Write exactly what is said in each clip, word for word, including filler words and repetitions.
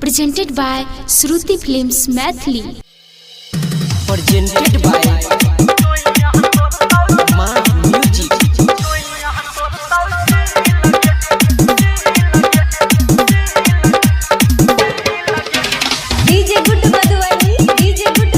presented by Shruti Films Maithili. Presented by Ma Music. D J Good Madhuvani, D J Good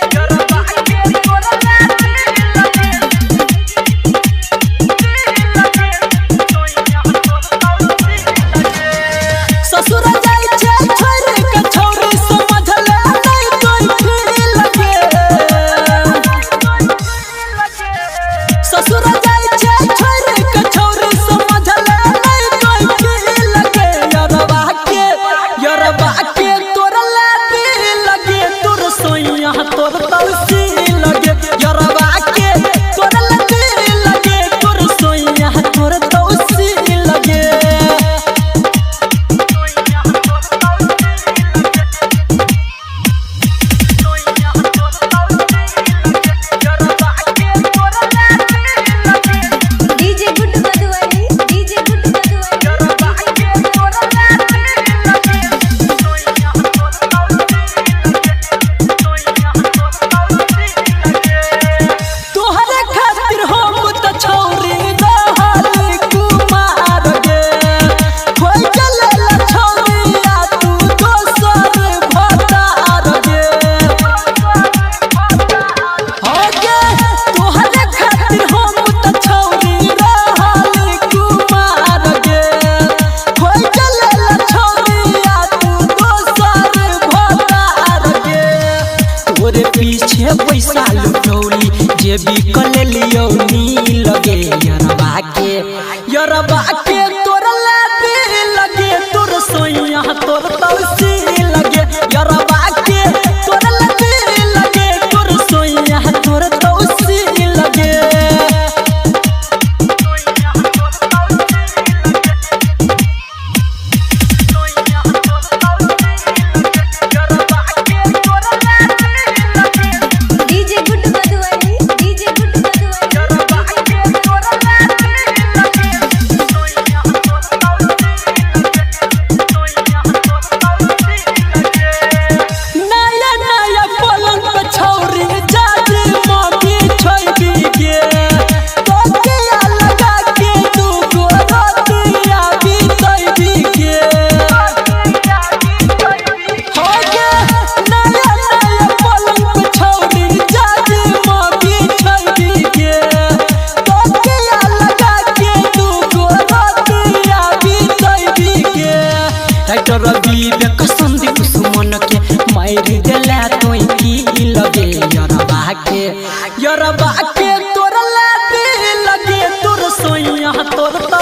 पीछे पैसा लुटौली जे भी कले लियो नी लगे यरबा के यरबा के तोर लाबे लगे तोर सोइया तोर तौसी लगे यरबा के तोर लाबे लगे तोर सोइया तोर तौसी लगे कसंदी कुसुमन के मायरी देला तोई की लगे यरबा के यरबा के तोर लाबे लगे तोर सोइया तोर